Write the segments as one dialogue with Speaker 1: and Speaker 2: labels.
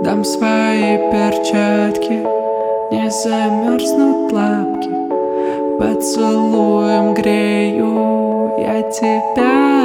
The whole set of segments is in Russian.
Speaker 1: Дам свои перчатки, не замерзнут лапки. Поцелуем грею я тебя.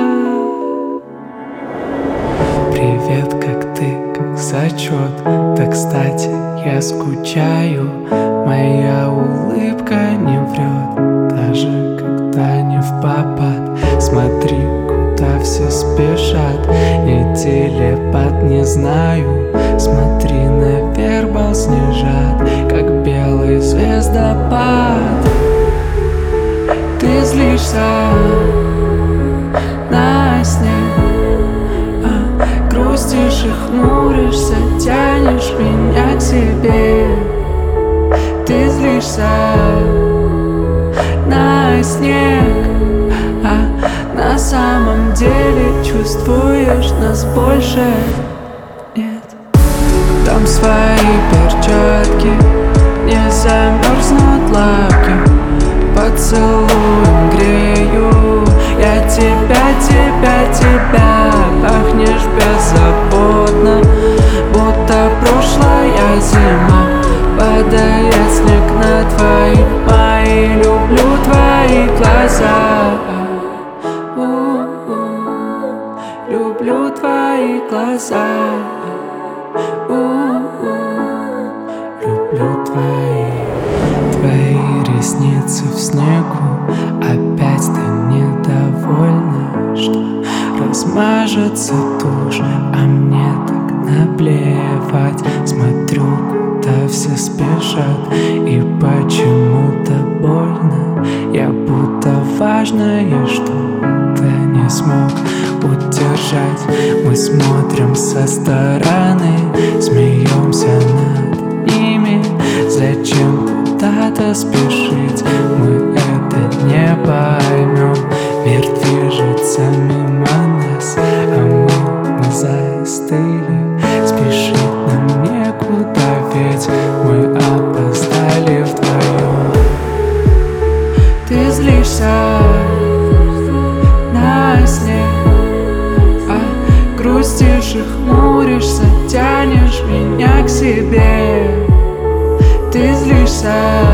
Speaker 1: Привет, как ты, как зачет. Да, кстати, я скучаю. Моя улыбка не врет, даже когда не впопад. Смотри, куда все спешат. Не телепат, не знаю. Смотри, наверх бал снежат, как белый звездопад. Ты злишься на снег, грустишь и хмуришься, тянешь меня к себе. Ты злишься на снег, на самом деле чувствуешь, нас больше нет. Дам свои перчатки, не замерзнут лапки. Поцелуем грею я тебя, тебя, тебя. Пахнешь беззаботно, будто прошлая зима. Падает снег на твои мои. Люблю твои глаза. Люблю твои глаза. Люблю твои ресницы в снегу. Опять ты недовольна, что размажется тушь, а мне так наплевать. Смотрю, куда все спешат, и почему-то больно. Я будто важное что-то не смог удержать. Мы смотрим со стороны, смеемся над ними. Зачем куда-то спешить? Мы это не поймем. Мир движется мимо нас, а мы застыли. Спешить нам некуда, ведь мы опоздали вдвоем. Ты злишься на снег, грустишь и хмуришься, тянешь меня к себе. Ты злишься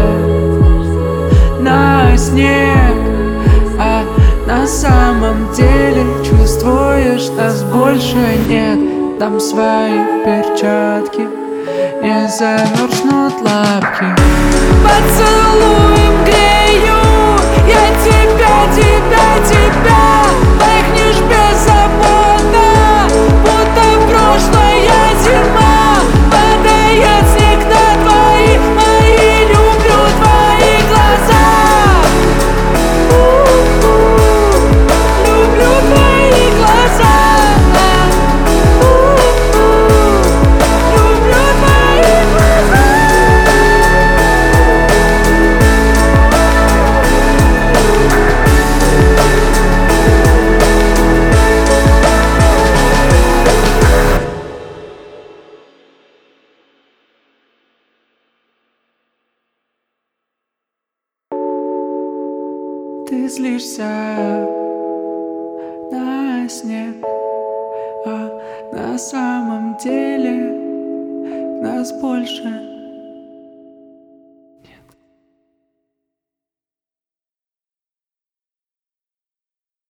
Speaker 1: на снег, на самом деле чувствуешь, нас больше нет. Дам свои перчатки, не замерзнут лапки. Поцелуем грею я тебя, тебя, тебя. Пахнешь беззаботно, будто прошлая зима. Падает снег на твои мои. Люблю твои глаза. Люблю твои глаза. Люблю твои глаза. Ты злишься на снег, на самом деле нас больше